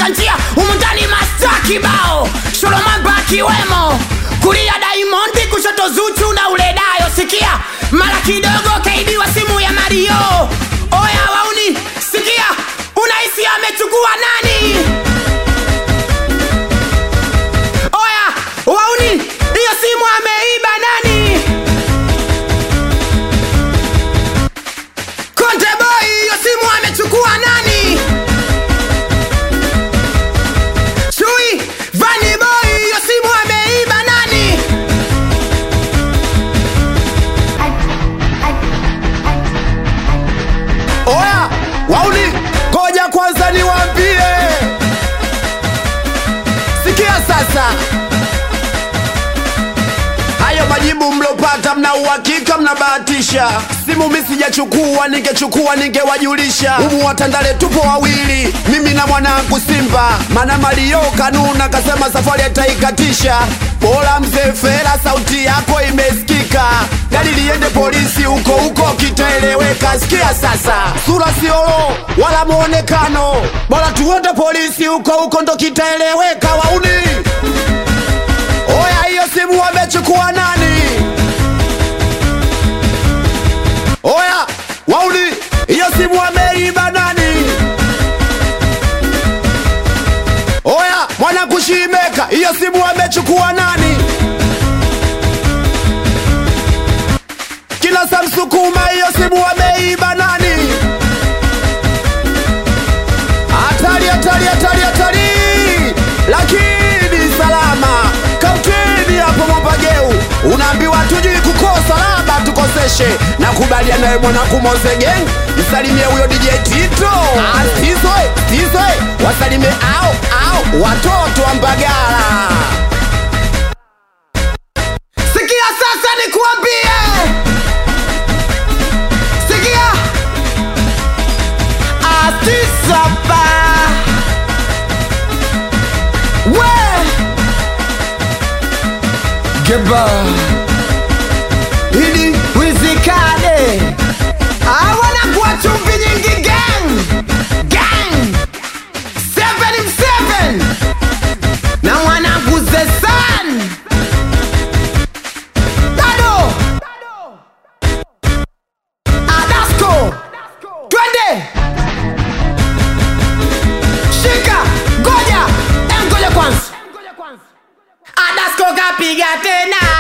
kashika njia umundani master kibao Solomon Bakiwemo kulia Diamond kushoto Zuchu na ule Dayo sikia mara kidogo kaibiwa simu ya Mario oya wauni sikia unahisi amechukua nani oya wauni hiyo simu ameiba nani Konde Boy hiyo simu amechukua nani Chui Vanny Boy hiyo simu ameiba nani Oya, wauni, ngoja kwanza niwaambie. Sikia sasa. Hayo majibu mlopata mna uhakika mnabahatisha. Simu mimi sijachukua, ningechukua ningewajulisha. Humu Watandale tupo wawili, mimi na mwanangu Simba. Maana Mario kanuna kasema safari ataikatisha. Bora mzee Fela sauti yako imesikika. Gari liende polisi huko kitaeleweka. Sikia sasa. Sura siolo wala muonekano. Bora tuende polisi huko ndo kitaeleweka wauni. Oya hiyo simu wamechukua nani? Oya wauni hiyo simu wameiba nani? Oya mwana kushimeka hiyo simu wamechukua nani? Kila Samsukuma hiyo simu wameiba nani? Hatari lakini salama kautini hapo Mwambageu unaambiwa tujui kukosa laba tukoseshe na kubalia nawe mwana kumoze gang msalimie huyo DJ Tito Tizwe wasalimie au watoto wa Mbagala. sikia sasa nikuambie sikia Atisapa Geba Hili wizikade Awana kuwa chumbi nyingi gang 7 na mwanangu Zesan Tado Adasko Twende Shika Ngoja kwanza Adasko kapiga tena